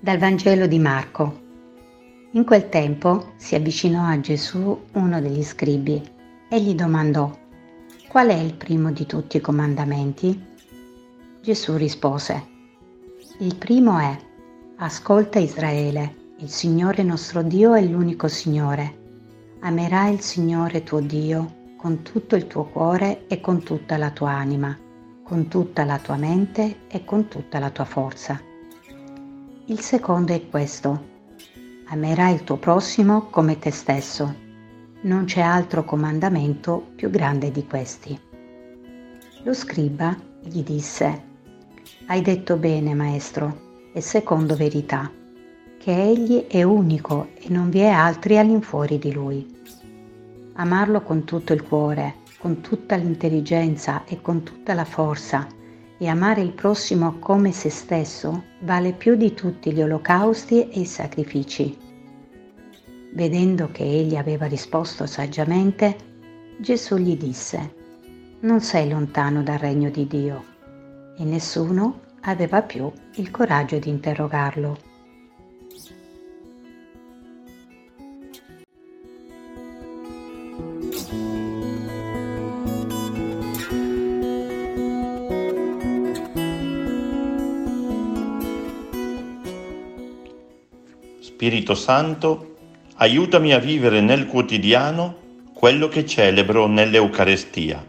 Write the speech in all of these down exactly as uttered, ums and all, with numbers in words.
Dal Vangelo di Marco. In quel tempo si avvicinò a Gesù uno degli scribi e gli domandò: «Qual è il primo di tutti i comandamenti?» Gesù rispose: «Il primo è: Ascolta Israele, il Signore nostro Dio è l'unico Signore. Amerai il Signore tuo Dio con tutto il tuo cuore e con tutta la tua anima, con tutta la tua mente e con tutta la tua forza. Il secondo è questo: amerai il tuo prossimo come te stesso. Non c'è altro comandamento più grande di questi». Lo scriba gli disse: «Hai detto bene, maestro, e secondo verità, che egli è unico e non vi è altri all'infuori di lui. Amarlo con tutto il cuore, con tutta l'intelligenza e con tutta la forza, e amare il prossimo come se stesso vale più di tutti gli olocausti e i sacrifici». Vedendo che egli aveva risposto saggiamente, Gesù gli disse: «Non sei lontano dal regno di Dio». E nessuno aveva più il coraggio di interrogarlo. Spirito Santo, aiutami a vivere nel quotidiano quello che celebro nell'Eucarestia.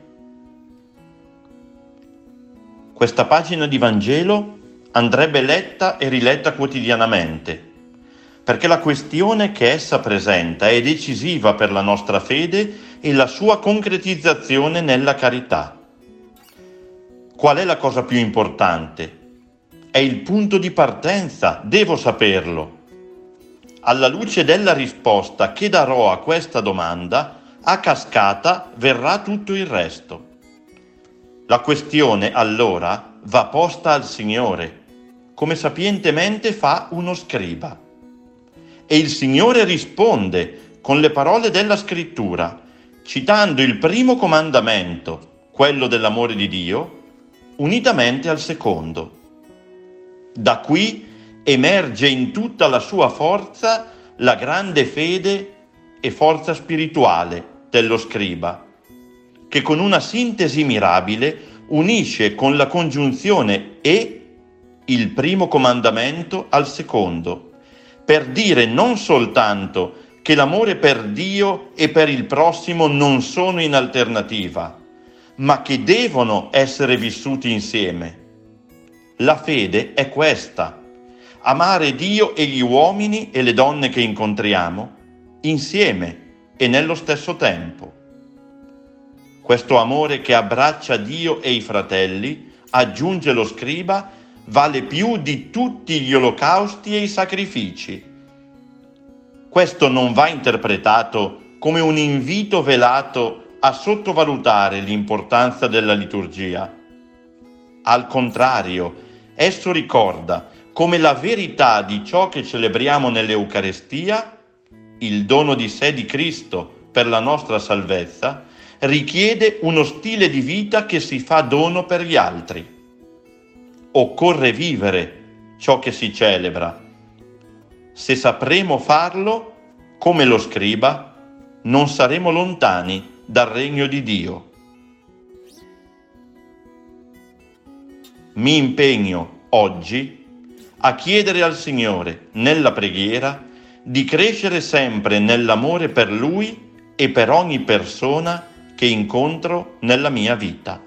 Questa pagina di Vangelo andrebbe letta e riletta quotidianamente, perché la questione che essa presenta è decisiva per la nostra fede e la sua concretizzazione nella carità. Qual è la cosa più importante? È il punto di partenza, devo saperlo. Alla luce della risposta che darò a questa domanda, a cascata verrà tutto il resto. La questione, allora, va posta al Signore, come sapientemente fa uno scriba. E il Signore risponde con le parole della Scrittura, citando il primo comandamento, quello dell'amore di Dio, unitamente al secondo. Da qui emerge in tutta la sua forza la grande fede e forza spirituale dello scriba, che con una sintesi mirabile unisce con la congiunzione «e» il primo comandamento al secondo, per dire non soltanto che l'amore per Dio e per il prossimo non sono in alternativa, ma che devono essere vissuti insieme. La fede è questa: amare Dio e gli uomini e le donne che incontriamo insieme e nello stesso tempo. Questo amore che abbraccia Dio e i fratelli, aggiunge lo scriba, vale più di tutti gli olocausti e i sacrifici. Questo non va interpretato come un invito velato a sottovalutare l'importanza della liturgia. Al contrario, esso ricorda come la verità di ciò che celebriamo nell'Eucarestia, il dono di sé di Cristo per la nostra salvezza, richiede uno stile di vita che si fa dono per gli altri. Occorre vivere ciò che si celebra. Se sapremo farlo, come lo scriba, non saremo lontani dal regno di Dio. Mi impegno oggi a chiedere al Signore, nella preghiera, di crescere sempre nell'amore per Lui e per ogni persona che incontro nella mia vita.